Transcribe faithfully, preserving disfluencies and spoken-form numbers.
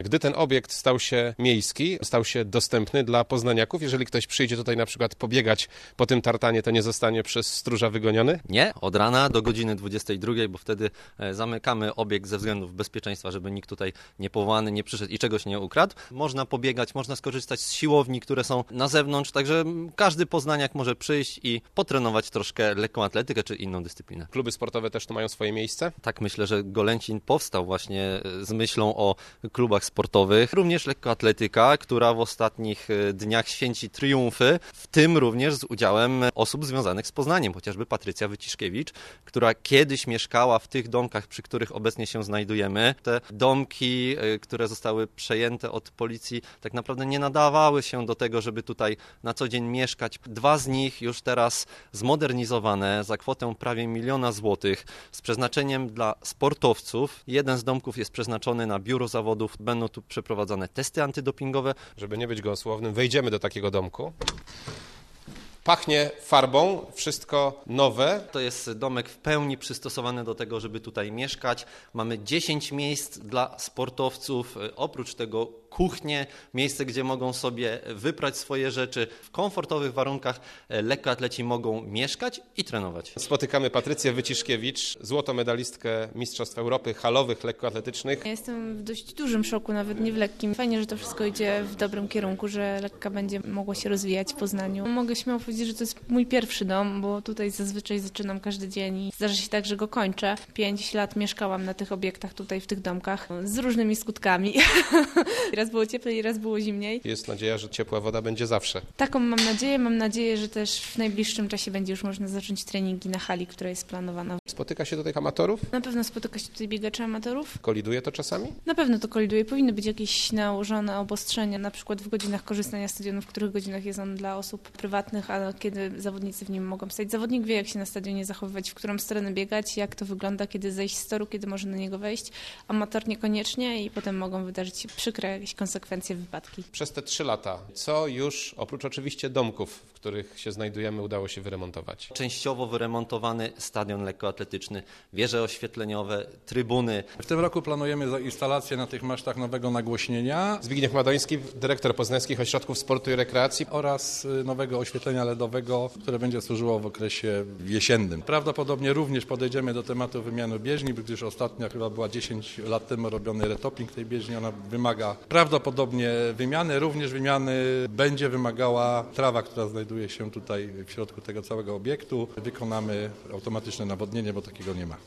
Gdy ten obiekt stał się miejski, stał się dostępny dla poznaniaków, jeżeli ktoś przyjdzie tutaj na przykład pobiegać po tym tartanie, to nie zostanie przez stróża wygoniony? Nie, od rana do godziny dwudziestej drugiej, bo wtedy zamykamy obiekt ze względów bezpieczeństwa, żeby nikt tutaj niepowołany nie przyszedł i czegoś nie ukradł. Można pobiegać, można skorzystać z siłowni, które są na zewnątrz, także każdy poznaniak może przyjść i potrenować troszkę lekką atletykę czy inną dyscyplinę. Kluby sportowe też tu mają swoje miejsce? Tak, myślę, że Golęcin powstał właśnie z myślą o klubach sportowych. Również lekkoatletyka, która w ostatnich dniach święci triumfy, w tym również z udziałem osób związanych z Poznaniem, chociażby Patrycja Wyciszkiewicz, która kiedyś mieszkała w tych domkach, przy których obecnie się znajdujemy. Te domki, które zostały przejęte od policji, tak naprawdę nie nadawały się do tego, żeby tutaj na co dzień mieszkać. Dwa z nich już teraz zmodernizowane za kwotę prawie miliona złotych z przeznaczeniem dla sportowców. Jeden z domków jest przeznaczony na biuro zawodów. Będą tu przeprowadzane testy antydopingowe. Żeby nie być gołosłownym, wejdziemy do takiego domku. Pachnie farbą, wszystko nowe. To jest domek w pełni przystosowany do tego, żeby tutaj mieszkać. Mamy dziesięć miejsc dla sportowców, oprócz tego kuchnię, miejsce, gdzie mogą sobie wyprać swoje rzeczy. W komfortowych warunkach lekkoatleci mogą mieszkać i trenować. Spotykamy Patrycję Wyciszkiewicz, złotomedalistkę Mistrzostw Europy halowych, lekkoatletycznych. Ja jestem w dość dużym szoku, nawet nie w lekkim. Fajnie, że to wszystko idzie w dobrym kierunku, że lekka będzie mogła się rozwijać w Poznaniu. Mogę śmiało powiedzieć, że to jest mój pierwszy dom, bo tutaj zazwyczaj zaczynam każdy dzień i zdarza się tak, że go kończę. Pięć lat mieszkałam na tych obiektach tutaj, w tych domkach, z różnymi skutkami. Raz było cieplej, raz było zimniej. Jest nadzieja, że ciepła woda będzie zawsze. Taką mam nadzieję. Mam nadzieję, że też w najbliższym czasie będzie już można zacząć treningi na hali, która jest planowana. Spotyka się tutaj amatorów? Na pewno spotyka się tutaj biegaczy amatorów. Koliduje to czasami? Na pewno to koliduje. Powinny być jakieś nałożone obostrzenia, na przykład w godzinach korzystania z stadionu, w których godzinach jest on dla osób prywatnych, a kiedy zawodnicy w nim mogą stać. Zawodnik wie, jak się na stadionie zachowywać, w którą stronę biegać, jak to wygląda, kiedy zejść z toru, kiedy może na niego wejść. Amator niekoniecznie i potem mogą wydarzyć się przykre jakieś konsekwencje, wypadki. Przez te trzy lata, co już oprócz oczywiście domków, w których się znajdujemy, udało się wyremontować? Częściowo wyremontowany stadion lekkoatletyczny, wieże oświetleniowe, trybuny. W tym roku planujemy instalację na tych masztach nowego nagłośnienia. Zbigniew Madoński, dyrektor Poznańskich Ośrodków Sportu i Rekreacji. Oraz nowego oświetlenia L E D owego, które będzie służyło w okresie jesiennym. Prawdopodobnie również podejdziemy do tematu wymiany bieżni, gdyż ostatnia chyba była dziesięć lat temu robiony retopping tej bieżni. Ona wymaga prawdopodobnie wymiany. Również wymiany będzie wymagała trawa, która znajduje się tutaj w środku tego całego obiektu. Wykonamy automatyczne nawodnienie, bo takiego nie ma.